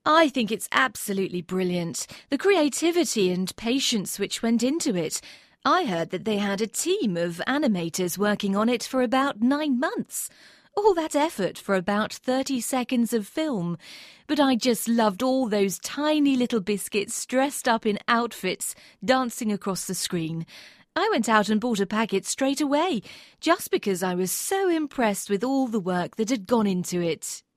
I think it's absolutely brilliant. The creativity and patience which went into it. I heard that they had a team of animators working on it for about 9 months. All that effort for about 30 seconds of film. But I just loved all those tiny little biscuits dressed up in outfits dancing across the screen. I went out and bought a packet straight away, just because I was so impressed with all the work that had gone into it.